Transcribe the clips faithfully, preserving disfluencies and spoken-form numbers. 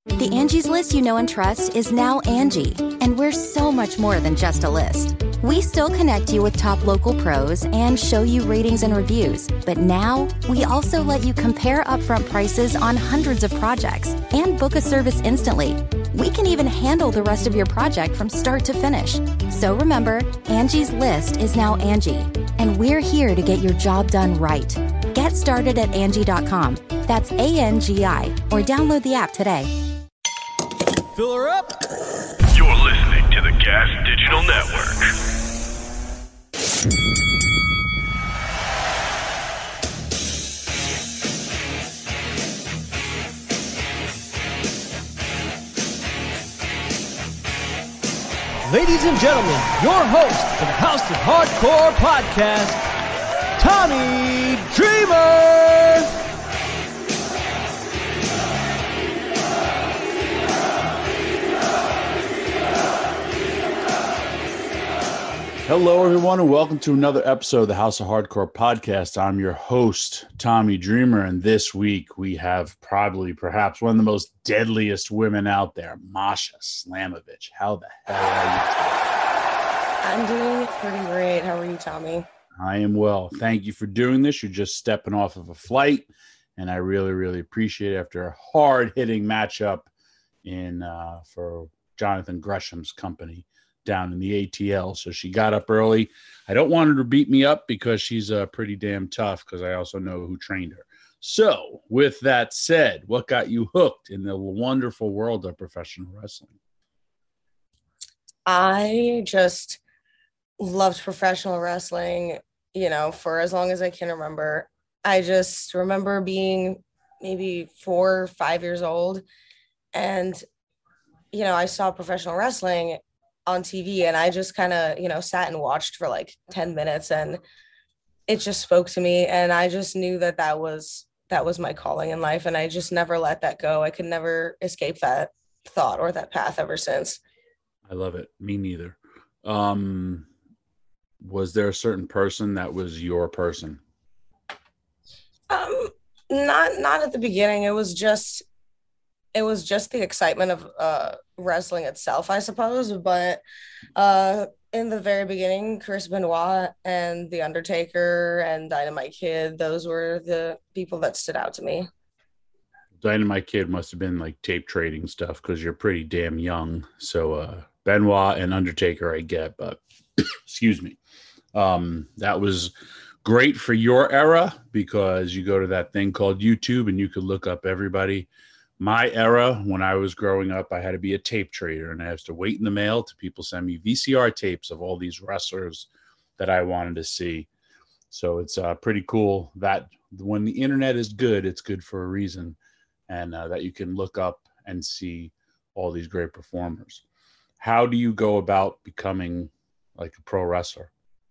The Angie's List you know and trust is now Angie, and we're so much more than just a list. We still connect you with top local pros and show you ratings and reviews, but now we also let you compare upfront prices on hundreds of projects and book a service instantly. We can even handle the rest of your project from start to finish. So remember, Angie's List is now Angie, and we're here to get your job done right. Get started at Angie dot com. That's A N G I, or download the app today. Fill her up. You're listening to the Gas Digital Network. Ladies and gentlemen, your host for the House of Hardcore podcast, Tommy Dreamer. Hello, everyone, and welcome to another episode of the House of Hardcore podcast. I'm your host, Tommy Dreamer, and this week we have probably, perhaps, one of the most deadliest women out there, Masha Slamovich. How the hell are you? I'm doing pretty great. How are you, Tommy? I am well. Thank you for doing this. You're just stepping off of a flight, and I really, really appreciate it after a hard-hitting matchup in uh, for Jonathan Gresham's company down in the A T L. So she got up early. I don't want her to beat me up because she's uh, pretty damn tough, because I also know who trained her. So with that said, what got you hooked in the wonderful world of professional wrestling? I just loved professional wrestling, you know, for as long as I can remember. I just remember being maybe four or five years old, and, you know, I saw professional wrestling on T V, and I just kind of, you know, sat and watched for like ten minutes, and it just spoke to me, and I just knew that that was that was my calling in life, and I just never let that go. I could never escape that thought or that path ever since. I love it. Me neither. Um, was there a certain person that was your person? Um, not not at the beginning. It was just it was just the excitement of uh wrestling itself, I suppose. But uh, in the very beginning, Chris Benoit and The Undertaker and Dynamite Kid, those were the people that stood out to me. Dynamite Kid must have been like tape trading stuff, because you're pretty damn young. So uh, Benoit and Undertaker I get, but excuse me. Um, that was great for your era, because you go to that thing called YouTube and you could look up everybody. My era, when I was growing up, I had to be a tape trader, and I used to wait in the mail to people send me V C R tapes of all these wrestlers that I wanted to see. So it's uh, pretty cool that when the internet is good, it's good for a reason, and uh, that you can look up and see all these great performers. How do you go about becoming like a pro wrestler?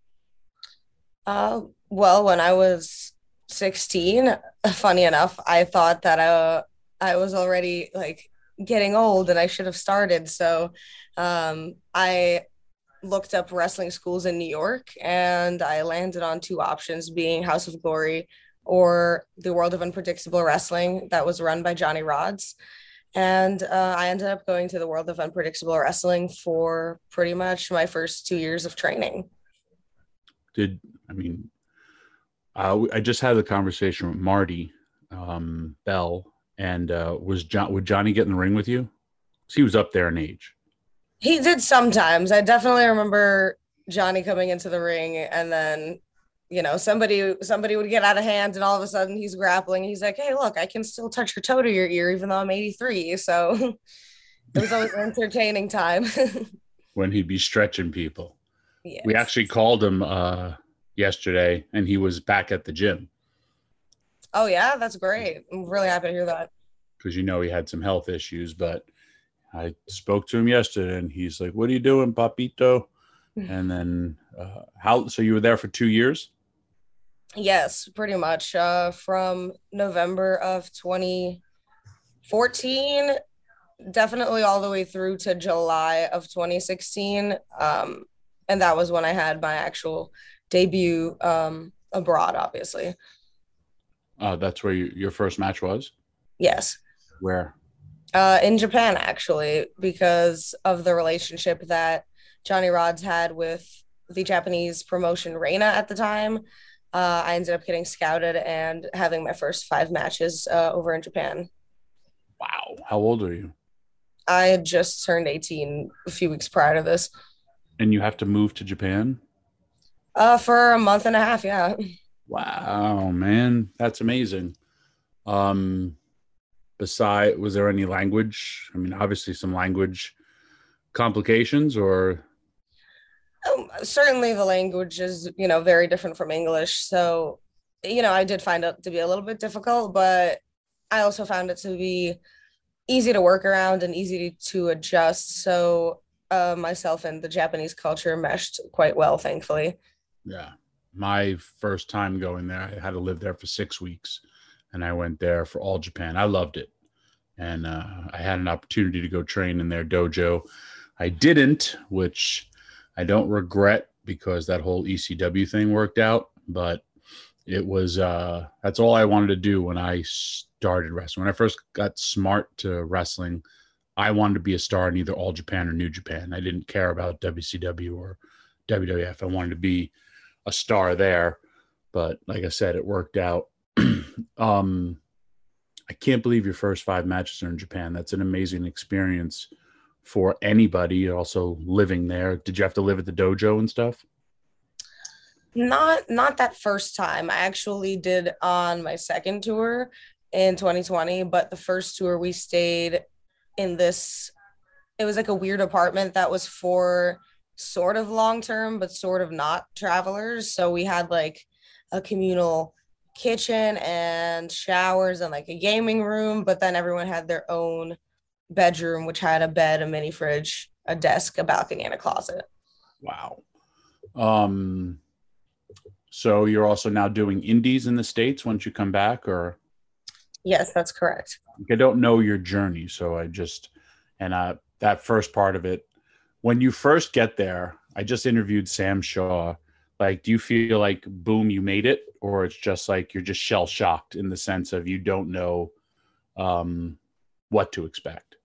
Uh, well, when I was sixteen, funny enough, I thought that I I was already like getting old and I should have started. So um, I looked up wrestling schools in New York, and I landed on two options, being House of Glory or the World of Unpredictable Wrestling that was run by Johnny Rodz. And uh, I ended up going to the World of Unpredictable Wrestling for pretty much my first two years of training. Did, I mean, uh, I just had a conversation with Marty um, Bell. And uh, was John, would Johnny get in the ring with you? He was up there in age. He did sometimes. I definitely remember Johnny coming into the ring, and then, you know, somebody somebody would get out of hand, and all of a sudden he's grappling. He's like, "Hey, look, I can still touch your toe to your ear, even though I'm eighty-three." So it was always an entertaining time. When he'd be stretching people. Yes. We actually called him uh, yesterday, and he was back at the gym. Oh, yeah, that's great. I'm really happy to hear that. Because, you know, he had some health issues, but I spoke to him yesterday, and he's like, "What are you doing, Papito?" And then uh, how, so you were there for two years? Yes, pretty much. Uh, from November of twenty fourteen, definitely all the way through to July of twenty sixteen. Um, and that was when I had my actual debut um, abroad, obviously. Uh, that's where you, your first match was? Yes. Where? Uh, in Japan, actually, because of the relationship that Johnny Rods had with the Japanese promotion Reina at the time. Uh, I ended up getting scouted and having my first five matches uh, over in Japan. Wow. How old are you? I had just turned eighteen a few weeks prior to this. And you have to move to Japan? Uh, for a month and a half, yeah. Wow, man. That's amazing. Um, beside, was there any language? I mean, obviously some language complications or? Um, certainly the language is, you know, very different from English. So, you know, I did find it to be a little bit difficult, but I also found it to be easy to work around and easy to adjust. So uh, myself and the Japanese culture meshed quite well, thankfully. Yeah. My first time going there, I had to live there for six weeks and I went there for All Japan. I loved it. And uh, I had an opportunity to go train in their dojo. I didn't, which I don't regret because that whole E C W thing worked out. But it was, uh, that's all I wanted to do when I started wrestling. When I first got smart to wrestling, I wanted to be a star in either All Japan or New Japan. I didn't care about W C W or W W F. I wanted to be a star there. But like I said, it worked out. um, I can't believe your first five matches are in Japan. That's an amazing experience for anybody also living there. Did you have to live at the dojo and stuff? Not not that first time. I actually did on my second tour in twenty twenty, but the first tour we stayed in this, it was like a weird apartment that was for sort of long term, but sort of not travelers. So we had like a communal kitchen and showers and like a gaming room, but then everyone had their own bedroom, which had a bed, a mini fridge, a desk, a balcony, and a closet. Wow. Um, so you're also now doing indies in the States once you come back, or? Yes, that's correct. I don't know your journey, so I just, and uh, that first part of it, when you first get there, I just interviewed Sam Shaw. Like, do you feel like, boom, you made it? Or it's just like you're just shell shocked in the sense of you don't know um, what to expect?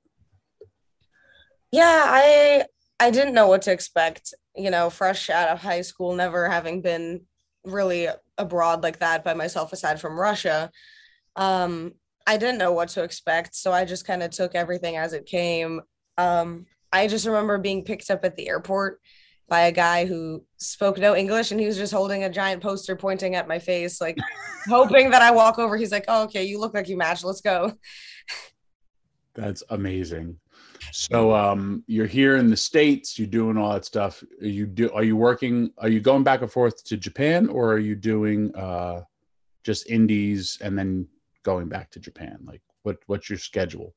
Yeah, I I didn't know what to expect, you know, fresh out of high school, never having been really abroad like that by myself aside from Russia. Um, I didn't know what to expect, so I just kind of took everything as it came. Um, I just remember being picked up at the airport by a guy who spoke no English, and he was just holding a giant poster pointing at my face, like hoping that I walk over. He's like, "Oh, okay, you look like you match. Let's go." That's amazing. So um, you're here in the States, you're doing all that stuff. Are you do are you working, are you going back and forth to Japan, or are you doing uh, just indies and then going back to Japan? Like what what's your schedule?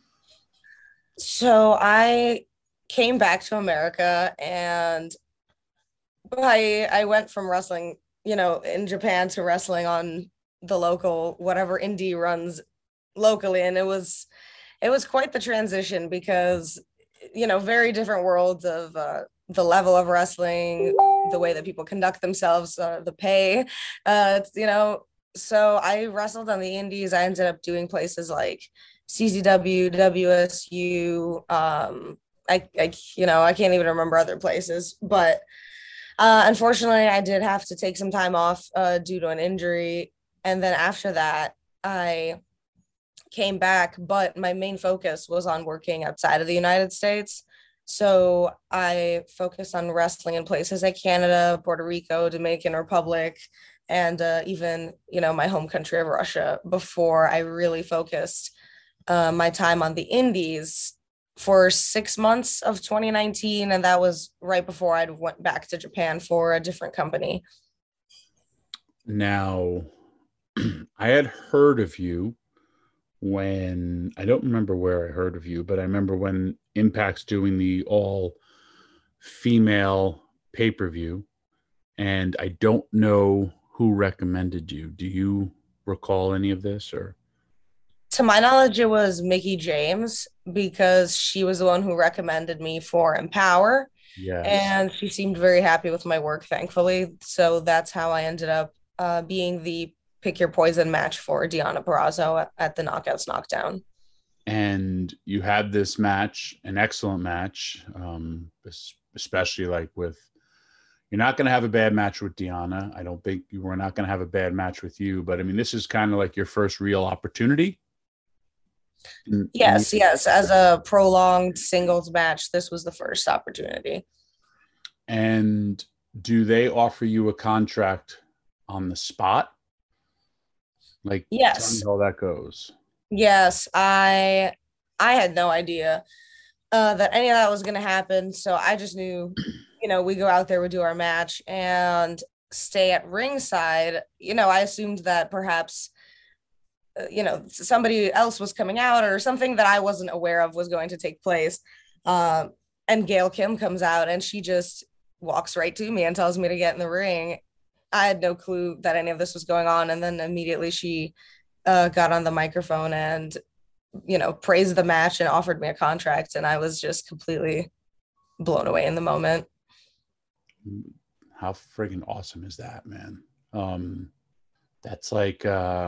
So I came back to America, and I I went from wrestling, you know, in Japan to wrestling on the local whatever indie runs locally, and it was it was quite the transition because, you know, very different worlds of uh, the level of wrestling, the way that people conduct themselves, uh, the pay, uh, you know. So I wrestled on the indies. I ended up doing places like C Z W, W S U. Um, I, I, you know, I can't even remember other places, but uh, unfortunately, I did have to take some time off uh, due to an injury, and then after that, I came back, but my main focus was on working outside of the United States. So I focused on wrestling in places like Canada, Puerto Rico, Dominican Republic, and uh, even, you know, my home country of Russia before I really focused uh, my time on the indies for six months of twenty nineteen. And that was right before I went back to Japan for a different company. Now, I had heard of you when, I don't remember where I heard of you, but I remember when Impact's doing the all female pay-per-view, and I don't know who recommended you. Do you recall any of this? Or to my knowledge, it was Mickey James, because she was the one who recommended me for Empower. yes. And she seemed very happy with my work, thankfully. So that's how I ended up uh, being the pick your poison match for Deonna Purrazzo at, at the Knockouts Knockdown. and you had this match, an excellent match, um, especially like with, you're not going to have a bad match with Deonna. I don't think you were not going to have a bad match with you, but I mean, this is kind of like your first real opportunity. Yes, yes. As a prolonged singles match, this was the first opportunity. And do they offer you a contract on the spot? Like, yes. Tell me how that goes. Yes, I I had no idea uh, that any of that was going to happen. So I just knew, you know, we go out there, we do our match, and stay at ringside. You know, I assumed that perhaps, uh, you know, somebody else was coming out or something that I wasn't aware of was going to take place. Um, and Gail Kim comes out and she just walks right to me and tells me to get in the ring. I had no clue that any of this was going on. And then immediately she uh, got on the microphone and, you know, praised the match and offered me a contract. And I was just completely blown away in the moment. How friggin' awesome is that, man? Um, that's like uh,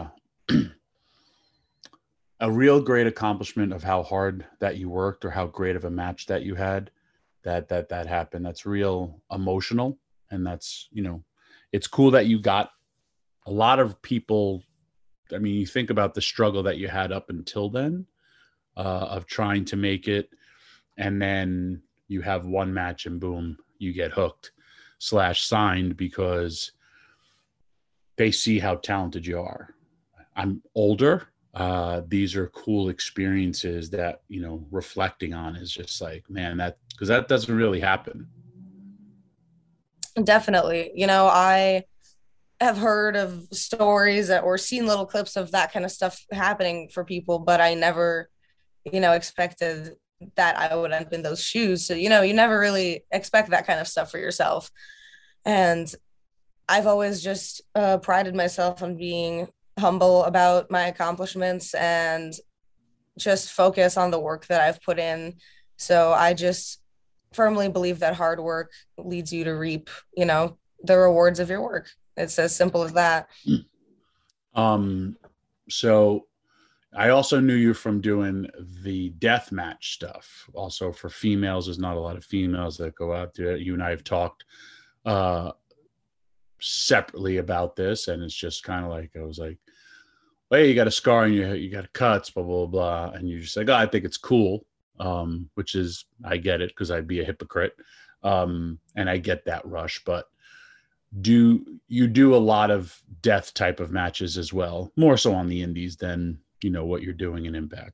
a real great accomplishment of how hard that you worked or how great of a match that you had. That that that happened. That's real emotional, and that's, you know, it's cool that you got a lot of people. I mean, you think about the struggle that you had up until then uh, of trying to make it, and then you have one match and boom, you get hooked slash signed because they see how talented you are. I'm older. Uh, these are cool experiences that, you know, reflecting on is just like, man, that, because that doesn't really happen. Definitely. You know, I have heard of stories or seen little clips of that kind of stuff happening for people, but I never, you know, expected that I would end up in those shoes. So, you know, you never really expect that kind of stuff for yourself. And I've always just uh, prided myself on being humble about my accomplishments and just focus on the work that I've put in. So I just firmly believe that hard work leads you to reap, you know, the rewards of your work. It's as simple as that. Um, so I also knew you from doing the death match stuff. Also for females, there's not a lot of females that go out there. You and I have talked uh, separately about this, and it's just kind of like, I was like, well, hey, you got a scar and you you got cuts, blah, blah, blah. And you're just like, oh, I think it's cool, um, which is, I get it because I'd be a hypocrite. Um, and I get that rush, but do you do a lot of death type of matches as well, more so on the indies than, you know, what you're doing in Impact?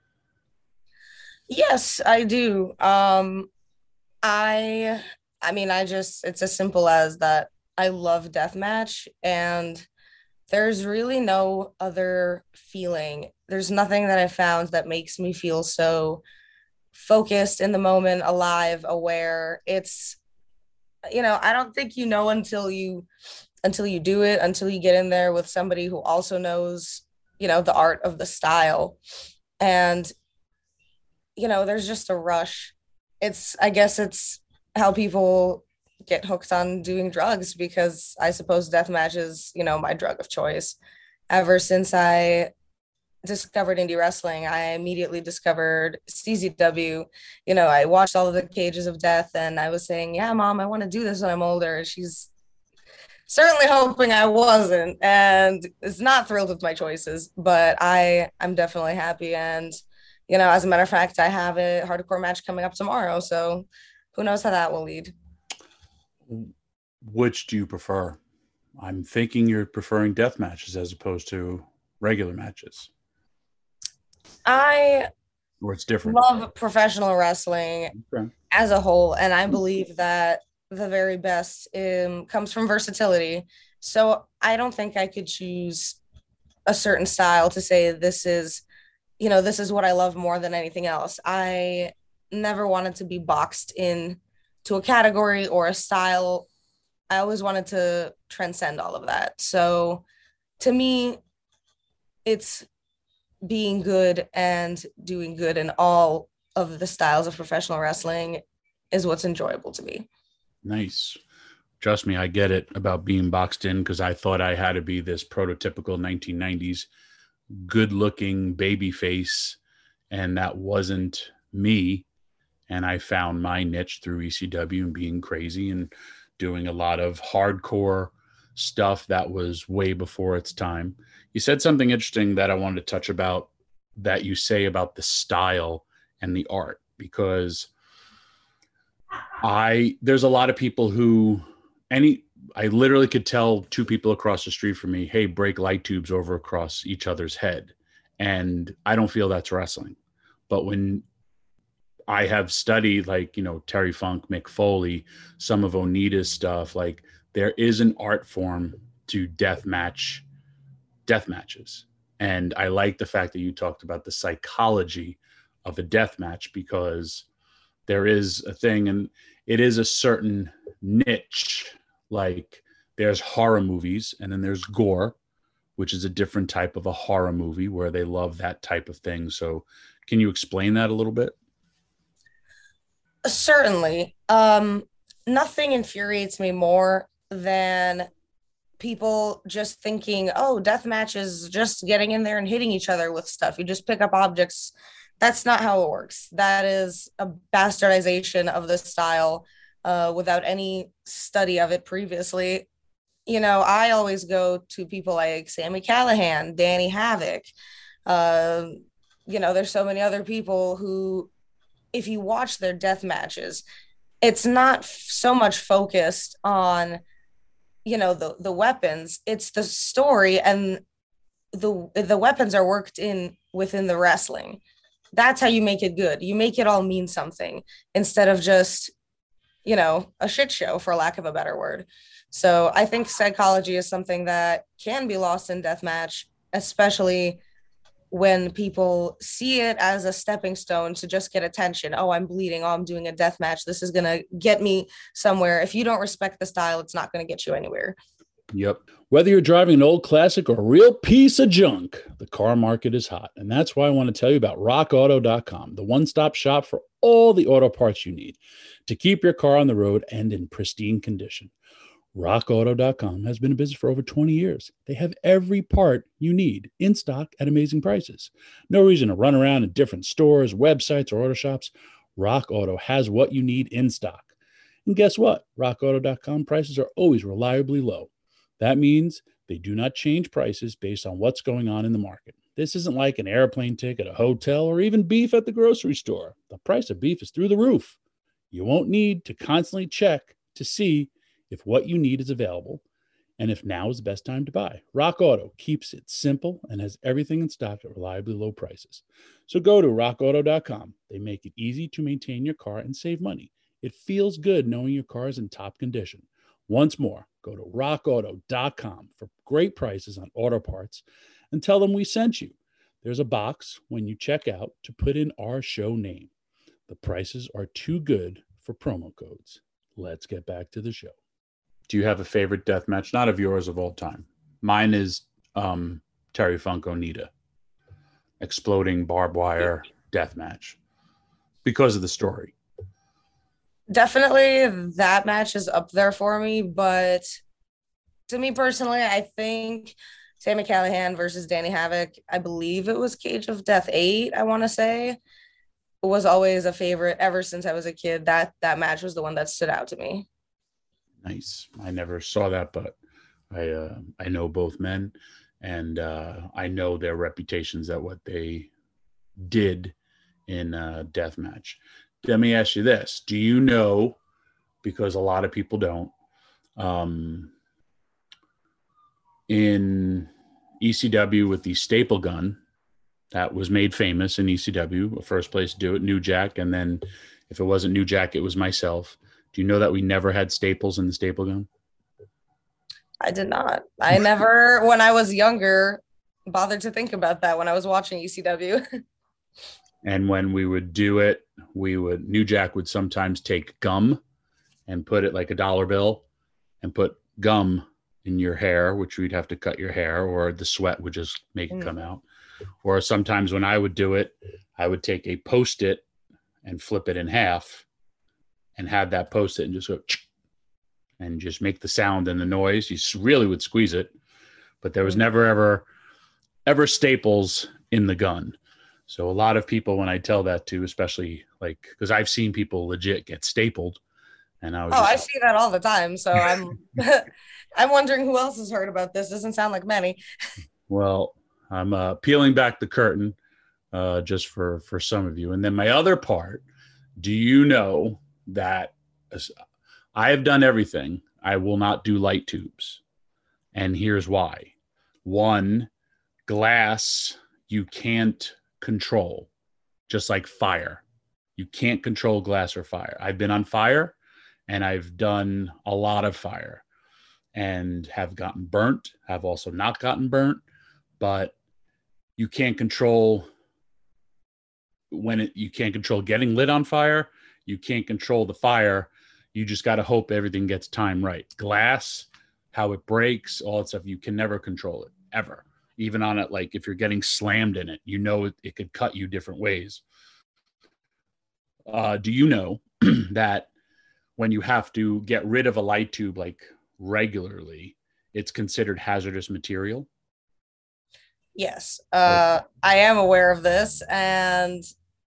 Yes, I do. Um, I, I mean, I just, it's as simple as that. I love deathmatch, and there's really no other feeling. There's nothing that I found that makes me feel so focused in the moment, alive, aware. It's, you know, I don't think you know until you, until you do it, until you get in there with somebody who also knows, you know, the art of the style. And, you know, there's just a rush. It's, I guess it's how people get hooked on doing drugs, because I suppose deathmatch is, you know, my drug of choice. Ever since I discovered indie wrestling, I immediately discovered C Z W. You know, I watched all of the Cages of Death, and I was saying, yeah, Mom, I want to do this when I'm older. And she's certainly hoping I wasn't, and is not thrilled with my choices, but I, I'm definitely happy. And, you know, as a matter of fact, I have a hardcore match coming up tomorrow, so who knows how that will lead. Which do you prefer? I'm thinking you're preferring death matches as opposed to regular matches. I or it's different. Love professional wrestling okay. as a whole, and I believe that the very best um, comes from versatility. So I don't think I could choose a certain style to say this is, you know, this is what I love more than anything else. I never wanted to be boxed in to a category or a style. I always wanted to transcend all of that. So to me, it's being good and doing good in all of the styles of professional wrestling is what's enjoyable to me. Nice. Trust me, I get it about being boxed in, because I thought I had to be this prototypical nineteen nineties good-looking baby face and that wasn't me. And I found my niche through E C W and being crazy and doing a lot of hardcore stuff that was way before its time. You said something interesting that I wanted to touch about, that you say about the style and the art, because I, there's a lot of people who, any, I literally could tell two people across the street from me, hey, break light tubes over across each other's head. And I don't feel that's wrestling. But when I have studied, like, you know, Terry Funk, Mick Foley, some of Onita's stuff, like, there is an art form to death match, death matches. And I like the fact that you talked about the psychology of a death match, because there is a thing, and it is a certain niche. Like, there's horror movies, and then there's gore, which is a different type of a horror movie where they love that type of thing. So can you explain that a little bit? Certainly. Um, nothing infuriates me more than people just thinking, oh, deathmatch is just getting in there and hitting each other with stuff. You just pick up objects. That's not how it works. That is a bastardization of the style uh, without any study of it previously. You know, I always go to people like Sami Callihan, Danny Havoc. Uh, you know, there's so many other people who, if you watch their death matches, it's not f- so much focused on, you know, the the weapons. It's the story, and the the weapons are worked in within the wrestling. That's how you make it good. You make it all mean something instead of just, you know, a shit show, for lack of a better word. So I think psychology is something that can be lost in deathmatch, especially when people see it as a stepping stone to just get attention. Oh, I'm bleeding. Oh, I'm doing a death match. This is going to get me somewhere. If you don't respect the style, it's not going to get you anywhere. Yep. Whether you're driving an old classic or a real piece of junk, the car market is hot. And that's why I want to tell you about rock auto dot com, the one-stop shop for all the auto parts you need to keep your car on the road and in pristine condition. rock auto dot com has been in business for over twenty years. They have every part you need in stock at amazing prices. No reason to run around in different stores, websites, or auto shops. Rock Auto has what you need in stock. And guess what? rock auto dot com prices are always reliably low. That means they do not change prices based on what's going on in the market. This isn't like an airplane ticket, a hotel, or even beef at the grocery store. The price of beef is through the roof. You won't need to constantly check to see if what you need is available and if now is the best time to buy. Rock Auto keeps it simple and has everything in stock at reliably low prices. So go to rock auto dot com. They make it easy to maintain your car and save money. It feels good knowing your car is in top condition. Once more, go to rock auto dot com for great prices on auto parts and tell them we sent you. There's a box when you check out to put in our show name. The prices are too good for promo codes. Let's get back to the show. Do you have a favorite death match? Not of yours, of all time. Mine is um, Terry Funk Onita. Exploding barbed wire death match. Because of the story. Definitely that match is up there for me, but to me personally, I think Sami Callihan versus Danny Havoc, I believe it was Cage of Death eight, I want to say, was always a favorite ever since I was a kid. That that match was the one that stood out to me. Nice. I never saw that, but I uh, I know both men, and uh, I know their reputations at what they did in uh, deathmatch. Let me ask you this. Do you know, because a lot of people don't, um, in E C W with the staple gun that was made famous in E C W, the first place to do it, New Jack, and then if it wasn't New Jack, it was myself. Do you know that we never had staples in the staple gun? I did not. I never, when I was younger, bothered to think about that when I was watching E C W. And when we would do it, we would, New Jack would sometimes take gum and put it like a dollar bill and put gum in your hair, which we'd have to cut your hair, or the sweat would just make it come out. Or sometimes when I would do it, I would take a Post-it and flip it in half and have that Post-it and just go and just make the sound and the noise. You really would squeeze it, but there was never, ever, ever staples in the gun. So a lot of people, when I tell that to, especially like, because I've seen people legit get stapled, and I was Oh, just, I see that all the time. So I'm I'm wondering who else has heard about this. Doesn't sound like many. well, I'm uh, peeling back the curtain uh, just for for some of you. And then my other part, do you know that I have done everything? I will not do light tubes. And here's why. One, glass you can't control, just like fire. You can't control glass or fire. I've been on fire and I've done a lot of fire and have gotten burnt, have also not gotten burnt, but you can't control when it, you can't control getting lit on fire. You can't control the fire. You just got to hope everything gets timed right. Glass, how it breaks, all that stuff, you can never control it, ever. Even on it, like if you're getting slammed in it, you know it, it could cut you different ways. Uh, do you know that when you have to get rid of a light tube like regularly, it's considered hazardous material? Yes, uh, I am aware of this, and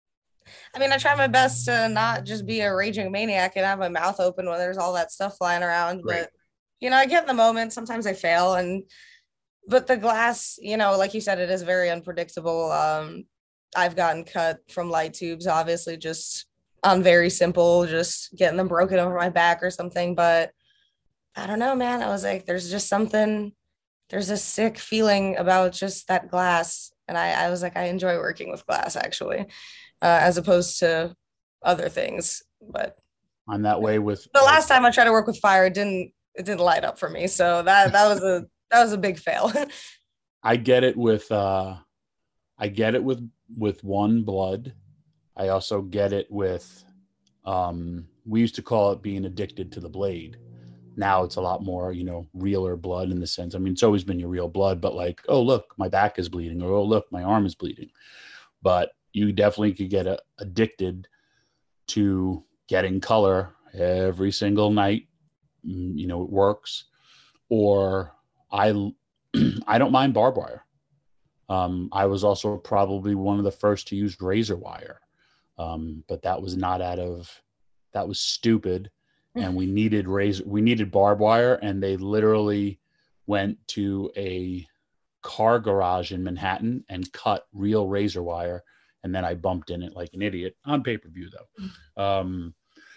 I mean, I try my best to not just be a raging maniac and have my mouth open when there's all that stuff flying around. Right. But, you know, I get in the moment. Sometimes I fail. And, but the glass, you know, like you said, it is very unpredictable. Um, I've gotten cut from light tubes, obviously, just on very simple, just getting them broken over my back or something. But I don't know, man. I was like, there's just something, there's a sick feeling about just that glass. And I, I was like, I enjoy working with glass, actually. Uh, as opposed to other things. But I'm that way with the last time I tried to work with fire, it didn't it didn't light up for me. So that that was a that was a big fail. I get it with uh I get it with with one blood. I also get it with um we used to call it being addicted to the blade. Now it's a lot more, you know, realer blood in the sense. I mean, it's always been your real blood, but like, oh look, my back is bleeding, or oh look, my arm is bleeding. But you definitely could get a, addicted to getting color every single night. You know, it works. Or I, I don't mind barbed wire. Um, I was also probably one of the first to use razor wire. Um, but that was not out of, that was stupid. And we needed razor, we needed barbed wire. And they literally went to a car garage in Manhattan and cut real razor wire. And then I bumped in it like an idiot on pay-per-view though. Um,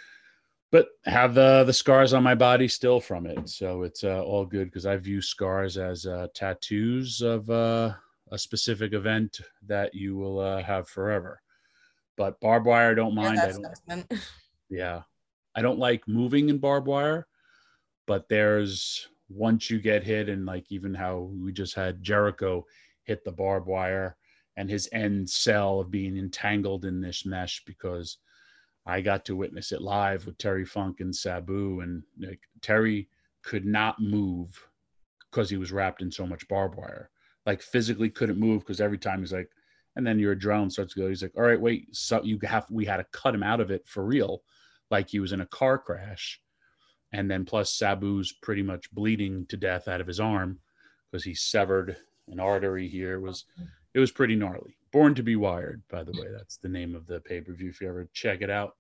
but have the, the scars on my body still from it. So it's uh, all good because I view scars as uh, tattoos of uh, a specific event that you will uh, have forever. But barbed wire, I don't mind. Yeah, I don't, yeah. I don't like moving in barbed wire, but there's once you get hit, and like even how we just had Jericho hit the barbed wire and his end cell of being entangled in this mesh, because I got to witness it live with Terry Funk and Sabu, and like, Terry could not move because he was wrapped in so much barbed wire, like physically couldn't move because every time he's like, and then your adrenaline starts to go. He's like, all right, wait, so you have, we had to cut him out of it for real. Like he was in a car crash. And then plus Sabu's pretty much bleeding to death out of his arm because he severed an artery here. It was, it was pretty gnarly. Born to be Wired, by the way. That's the name of the pay-per-view if you ever check it out.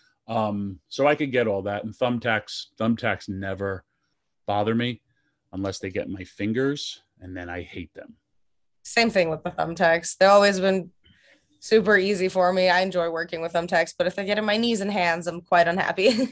Um, so I could get all that. And thumbtacks, thumbtacks never bother me unless they get my fingers, and then I hate them. Same thing with the thumbtacks. They've always been super easy for me. I enjoy working with thumbtacks, but if they get in my knees and hands, I'm quite unhappy.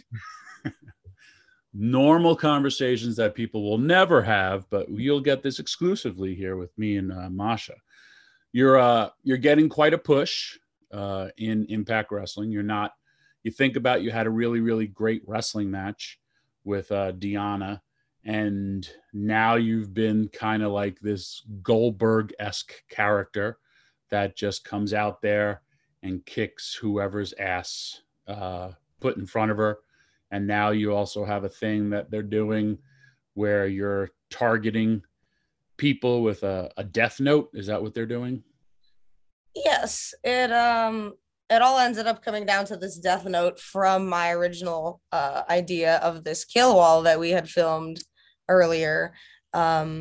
Normal conversations that people will never have, but you'll get this exclusively here with me and uh, Masha. You're uh, you're getting quite a push uh, in Impact Wrestling. You're not. You think about you had a really really great wrestling match with uh, Deanna, and now you've been kind of like this Goldberg-esque character that just comes out there and kicks whoever's ass uh, put in front of her. And now you also have a thing that they're doing where you're targeting people with a, a death note. Is that what they're doing? Yes, it um it all ended up coming down to this death note from my original uh, idea of this kill wall that we had filmed earlier. Um,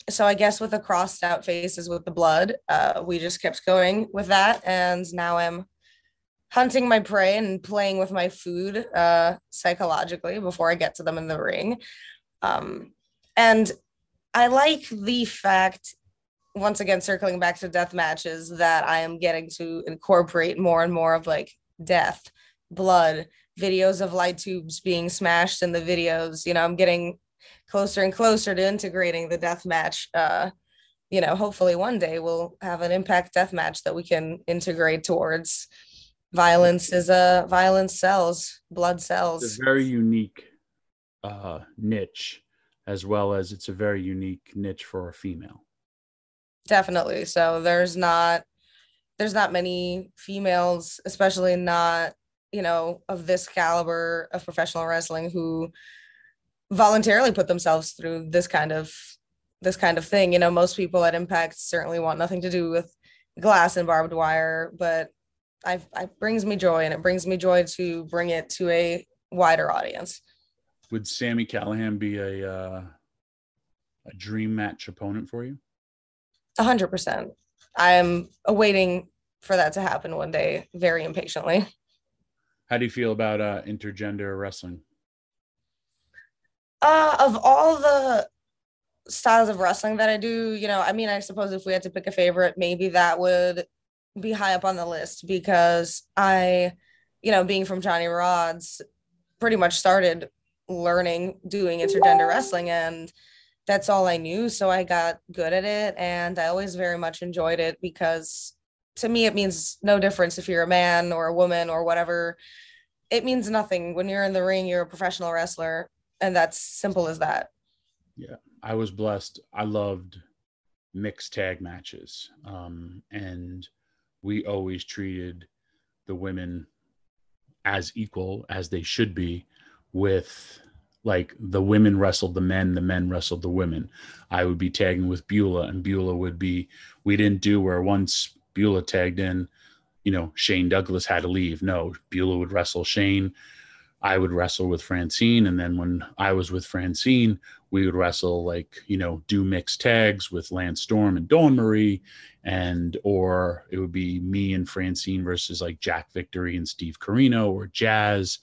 so I guess with the crossed out faces with the blood, uh, we just kept going with that. And now I'm hunting my prey and playing with my food uh, psychologically before I get to them in the ring. Um, and I like the fact, once again, circling back to death matches, that I am getting to incorporate more and more of like death, blood, videos of light tubes being smashed in the videos. You know, I'm getting closer and closer to integrating the death match. Uh, you know, hopefully one day we'll have an Impact death match that we can integrate towards. Violence is a uh, violence sells, blood sells. It's a very unique uh, niche, as well as it's a very unique niche for a female. Definitely. So there's not there's not many females, especially not, you know, of this caliber of professional wrestling, who voluntarily put themselves through this kind of this kind of thing. You know, most people at Impact certainly want nothing to do with glass and barbed wire, but I it brings me joy, and it brings me joy to bring it to a wider audience. Would Sami Callihan be a uh, a dream match opponent for you? A hundred percent. I'm awaiting for that to happen one day, very impatiently. How do you feel about uh, intergender wrestling? Uh, of all the styles of wrestling that I do, you know, I mean, I suppose if we had to pick a favorite, maybe that would be high up on the list, because I, you know, being from Johnny Rod's, pretty much started learning doing intergender wrestling, and that's all I knew. So I got good at it, and I always very much enjoyed it, because to me, it means no difference if you're a man or a woman or whatever. It means nothing. When you're in the ring, you're a professional wrestler, and that's simple as that. Yeah, I was blessed. I loved mixed tag matches. Um, and we always treated the women as equal as they should be, with like the women wrestled the men, the men wrestled the women. I would be tagging with Beulah, and Beulah would be, we didn't do where once Beulah tagged in, you know, Shane Douglas had to leave. No, Beulah would wrestle Shane. I would wrestle with Francine. And then when I was with Francine, we would wrestle, like, you know, do mixed tags with Lance Storm and Dawn Marie. And, or it would be me and Francine versus like Jack Victory and Steve Corino, or Jazz.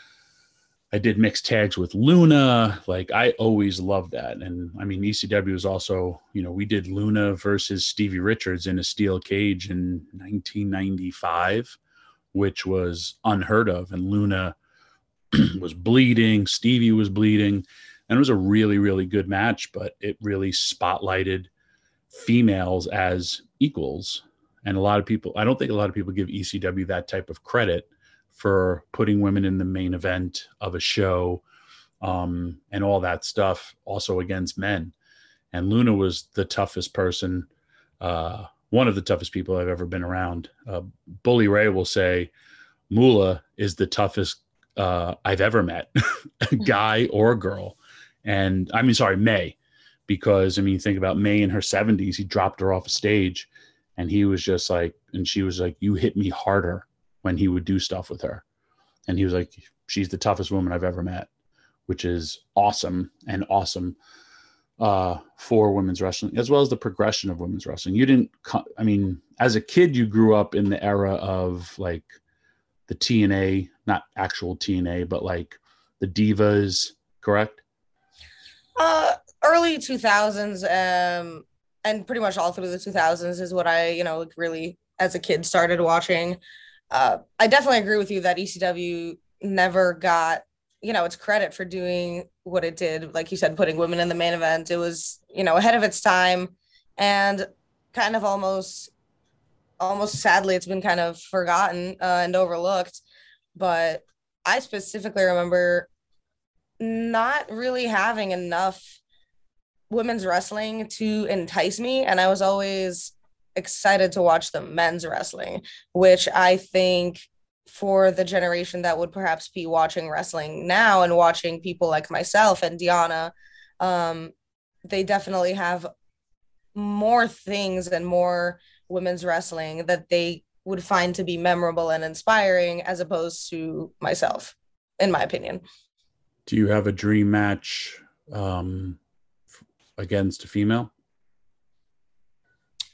I did mixed tags with Luna. Like, I always loved that. And I mean, E C W is also, you know, we did Luna versus Stevie Richards in a steel cage in nineteen ninety-five, which was unheard of. And Luna was bleeding, Stevie was bleeding, and it was a really, really good match, but it really spotlighted females as equals. And a lot of people, I don't think a lot of people give E C W that type of credit for putting women in the main event of a show, um, and all that stuff, also against men. And Luna was the toughest person, uh, one of the toughest people I've ever been around. Uh, Bully Ray will say Moolah is the toughest uh, I've ever met, a guy or a girl. And I mean, sorry, May, because I mean, think about May in her seventies, he dropped her off a stage, and he was just like, and she was like, you hit me harder, when he would do stuff with her. And he was like, she's the toughest woman I've ever met, which is awesome, and awesome uh, for women's wrestling, as well as the progression of women's wrestling. You didn't, I mean, as a kid, you grew up in the era of like the T N A, not actual T N A, but like the Divas, correct? Uh, early two thousands, um, and pretty much all through the two thousands is what I, you know, really, as a kid, started watching. Uh, I definitely agree with you that E C W never got, you know, its credit for doing what it did. Like you said, putting women in the main event. It was, you know, ahead of its time, and kind of almost, almost sadly, it's been kind of forgotten uh, and overlooked. But I specifically remember not really having enough women's wrestling to entice me. And I was always excited to watch the men's wrestling, which I think for the generation that would perhaps be watching wrestling now and watching people like myself and Deanna, um, they definitely have more things and more women's wrestling that they would find to be memorable and inspiring, as opposed to myself, in my opinion. Do you have a dream match um, against a female?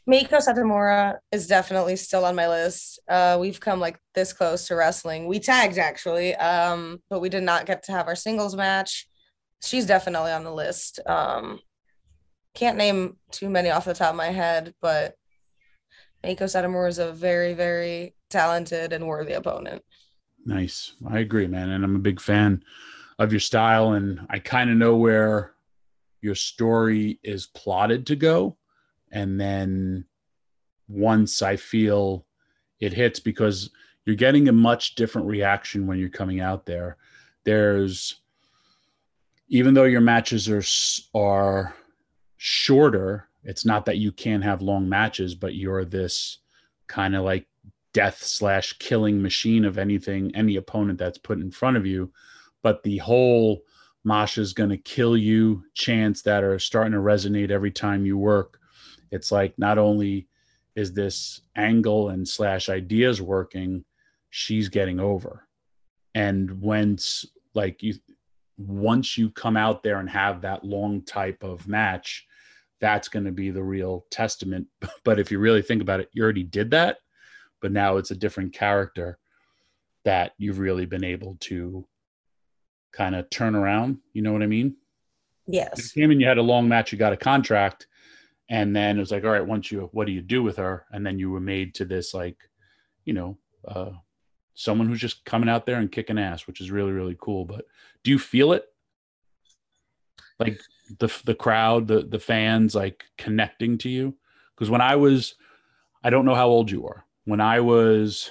Meiko Satomura is definitely still on my list. Uh, we've come like this close to wrestling. We tagged actually, um, but we did not get to have our singles match. She's definitely on the list. Um, can't name too many off the top of my head, but Meiko Satomura is a very, very talented and worthy opponent. Nice. I agree, man. And I'm a big fan of your style, and I kind of know where your story is plotted to go. And then once I feel it hits, because you're getting a much different reaction when you're coming out there. There's, even though your matches are, are shorter, it's not that you can't have long matches, but you're this kind of like death slash killing machine of anything, any opponent that's put in front of you. But the whole Masha's going to kill you chants that are starting to resonate every time you work. It's like, not only is this angle and slash ideas working, she's getting over. And when like you, once you come out there and have that long type of match, that's going to be the real testament. But if you really think about it, you already did that, but now it's a different character that you've really been able to kind of turn around. You know what I mean? Yes. You came in, you had a long match, you got a contract, and then it was like, all right, once you, what do you do with her? And then you were made to this, like, you know, uh, someone who's just coming out there and kicking ass, which is really, really cool. But do you feel it? Like the the crowd, the the fans, like connecting to you? Because when I was, I don't know how old you are. When I was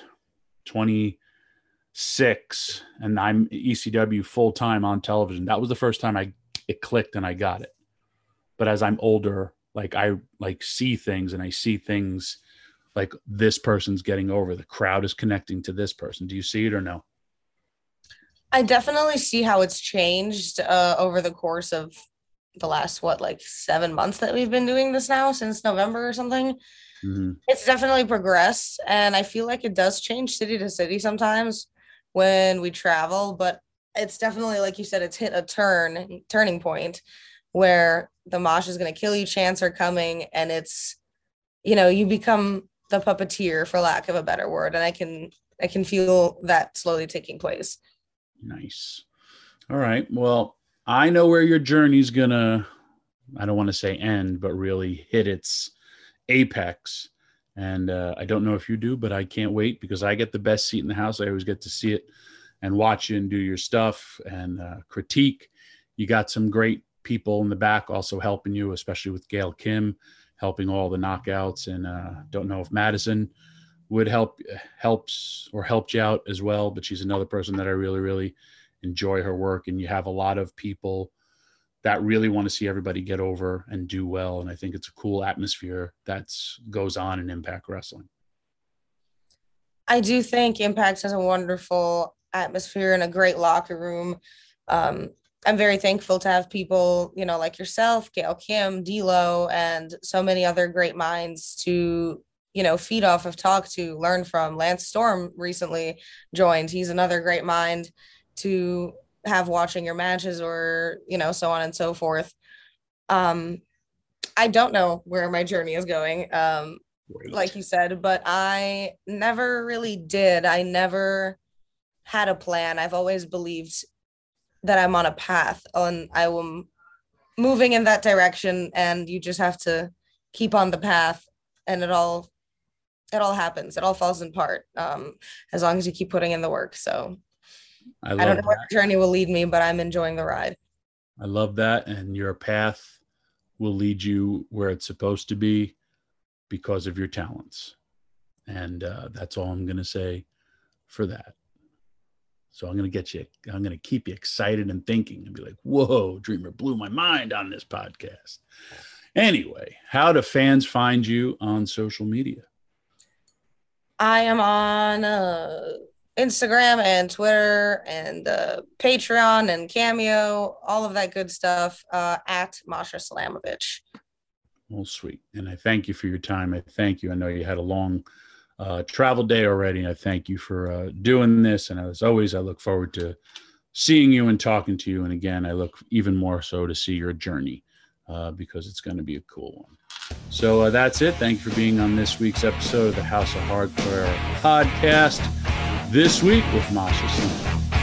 twenty-six and I'm E C W full time on television, that was the first time I it clicked and I got it. But as I'm older, like I like see things and I see things like this person's getting over. The crowd is connecting to this person. Do you see it or no? I definitely see how it's changed uh, over the course of the last, what, like seven months that we've been doing this now, since November or something. Mm-hmm. It's definitely progressed. And I feel like it does change city to city sometimes when we travel. But it's definitely, like you said, it's hit a turn, turning point where the Mosh is going to kill you chants are coming. And it's, you know, you become the puppeteer, for lack of a better word. And I can, I can feel that slowly taking place. Nice. All right. Well, I know where your journey's gonna, I don't want to say end, but really hit its apex. And uh, I don't know if you do, but I can't wait because I get the best seat in the house. I always get to see it and watch you and do your stuff and uh, critique. You got some great people in the back also helping you, especially with Gail Kim, helping all the knockouts. And uh, don't know if Madison would help helps or helped you out as well, but she's another person that I really, really enjoy her work. And you have a lot of people that really want to see everybody get over and do well. And I think it's a cool atmosphere that's goes on in Impact Wrestling. I do think Impact has a wonderful atmosphere and a great locker room. Um, I'm very thankful to have people, you know, like yourself, Gail Kim, D'Lo, and so many other great minds to, you know, feed off of, talk to, learn from. Lance Storm recently joined. He's another great mind to have watching your matches, or, you know, so on and so forth. Um, I don't know where my journey is going, um, like you said, but I never really did. I never had a plan. I've always believed that I'm on a path and I am moving in that direction, and you just have to keep on the path, and it all it all happens. It all falls in part, um, as long as you keep putting in the work. So I, I don't know where the journey will lead me, but I'm enjoying the ride. I love that. And your path will lead you where it's supposed to be because of your talents. And uh, that's all I'm going to say for that. So I'm going to get you, I'm going to keep you excited and thinking and be like, whoa, Dreamer blew my mind on this podcast. Anyway, how do fans find you on social media? I am on uh, Instagram and Twitter and uh, Patreon and Cameo, all of that good stuff, uh, at Masha Slamovich. Well, sweet. And I thank you for your time. I thank you. I know you had a long uh, travel day already, and I thank you for uh, doing this. And as always, I look forward to seeing you and talking to you. And again, I look even more so to see your journey uh, because it's going to be a cool one. So uh, that's it. Thank you for being on this week's episode of the House of Hardcore podcast. This week with Masha Singh.